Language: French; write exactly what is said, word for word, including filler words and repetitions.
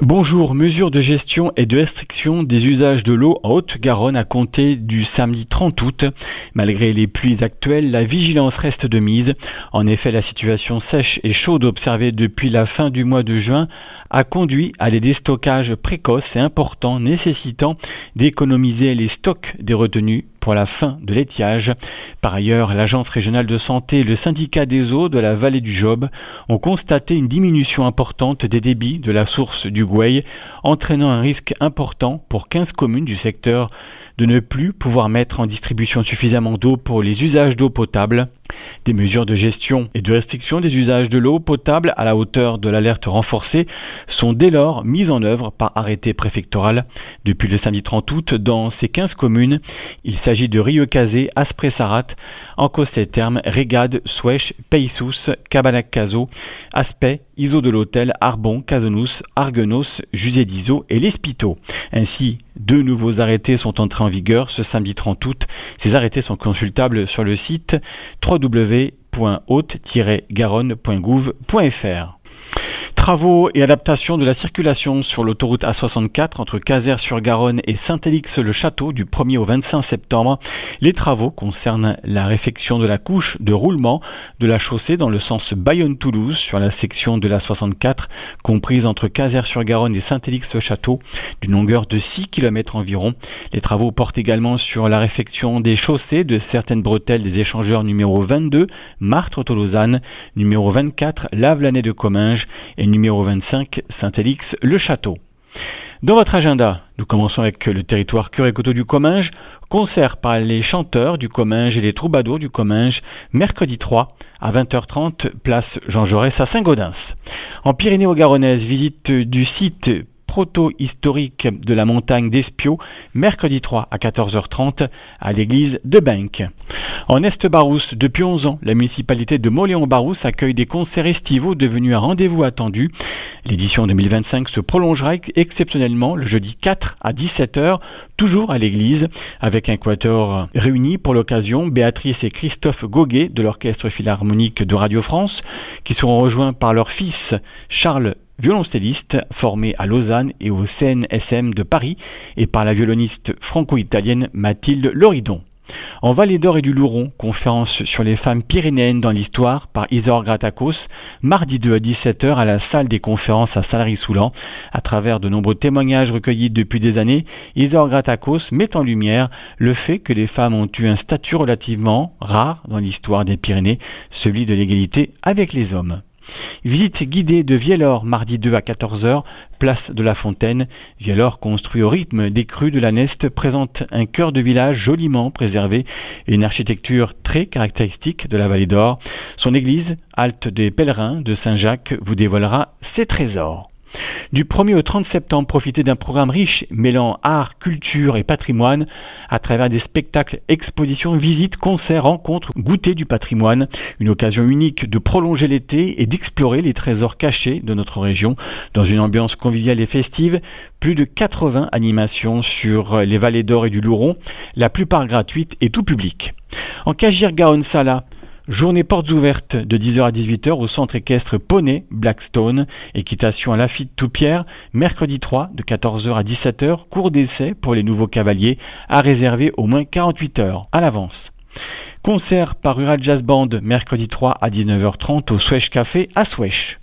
Bonjour, mesures de gestion et de restriction des usages de l'eau en Haute-Garonne à compter du samedi trente août. Malgré les pluies actuelles, la vigilance reste de mise. En effet, la situation sèche et chaude observée depuis la fin du mois de juin a conduit à des destockages précoces et importants nécessitant d'économiser les stocks des retenues pour la fin de l'étiage. Par ailleurs, l'Agence régionale de santé et le syndicat des eaux de la vallée du Job ont constaté une diminution importante des débits de la source du Goueil, entraînant un risque important pour quinze communes du secteur de ne plus pouvoir mettre en distribution suffisamment d'eau pour les usages d'eau potable. Des mesures de gestion et de restriction des usages de l'eau potable à la hauteur de l'alerte renforcée sont dès lors mises en œuvre par arrêté préfectoral. Depuis le samedi trente août, dans ces quinze communes, il s'agit de Rieucazé, Asprey-Sarat, Encosté-Terme, Régade, Souèche, Peissous, Cabanac-Cazaux, Aspect, Iso de l'Hôtel, Arbon, Casonous, Arguenos, Jusé d'Iso et L'Espiteau. Ainsi, deux nouveaux arrêtés sont entrés en vigueur ce samedi trente août. Ces arrêtés sont consultables sur le site w w w point haute tiret garonne point gouv point f r. Travaux et adaptation de la circulation sur l'autoroute A soixante-quatre entre Cazeres-sur-Garonne et Saint-Élix-le-Château du premier au vingt-cinq septembre. Les travaux concernent la réfection de la couche de roulement de la chaussée dans le sens Bayonne-Toulouse sur la section de l'A soixante-quatre comprise entre Cazeres-sur-Garonne et Saint-Élix-le-Château d'une longueur de six kilomètres environ. Les travaux portent également sur la réfection des chaussées de certaines bretelles des échangeurs numéro vingt-deux Martres-Tolosane, numéro vingt-quatre Lave-Lanay de Comminges et numéro vingt-cinq Saint-Élix-le-Château. Dans votre agenda, nous commençons avec le territoire Cœur et Coteaux du Comminges, concert par les chanteurs du Comminges et les troubadours du Comminges, mercredi trois à vingt heures trente, place Jean Jaurès à Saint-Gaudens. En Pyrénées-Garonnaises, visite du site proto-historique de la montagne d'Espiau, mercredi trois à quatorze heures trente à l'église de Benque. En Est-Barousse, depuis onze ans, la municipalité de Mauléon-Barousse accueille des concerts estivaux devenus un rendez-vous attendu. L'édition deux mille vingt-cinq se prolongera exceptionnellement le jeudi quatre à dix-sept heures, toujours à l'église, avec un quatuor réuni pour l'occasion, Béatrice et Christophe Goguet de l'Orchestre Philharmonique de Radio France, qui seront rejoints par leur fils Charles, violoncelliste formé à Lausanne et au C N S M de Paris, et par la violoniste franco-italienne Mathilde Loridon. En Vallée d'Or et du Louron, conférence sur les femmes pyrénéennes dans l'histoire par Isaure Gratakos, mardi deux à dix-sept heures à la salle des conférences à Salery-Soulan. À travers de nombreux témoignages recueillis depuis des années, Isaure Gratakos met en lumière le fait que les femmes ont eu un statut relativement rare dans l'histoire des Pyrénées, celui de l'égalité avec les hommes. Visite guidée de Vielor, mardi deux à quatorze heures, place de la Fontaine. Vielor, construit au rythme des crues de la Neste, présente un cœur de village joliment préservé et une architecture très caractéristique de la Vallée d'Or. Son église, halte des pèlerins de Saint-Jacques, vous dévoilera ses trésors. Du premier au trente septembre, profitez d'un programme riche mêlant art, culture et patrimoine à travers des spectacles, expositions, visites, concerts, rencontres, goûters du patrimoine. Une occasion unique de prolonger l'été et d'explorer les trésors cachés de notre région dans une ambiance conviviale et festive. Plus de quatre-vingts animations sur les vallées d'Or et du Louron, la plupart gratuites et tout public. En Cagir-Garonne-Sala, journée portes ouvertes de dix heures à dix-huit heures au centre équestre Poney Blackstone, équitation à Lafitte Toupierre, mercredi trois de quatorze heures à dix-sept heures, cours d'essai pour les nouveaux cavaliers à réserver au moins quarante-huit heures à l'avance. Concert par Rural Jazz Band, mercredi trois à dix-neuf heures trente au Souèche Café à Souèche.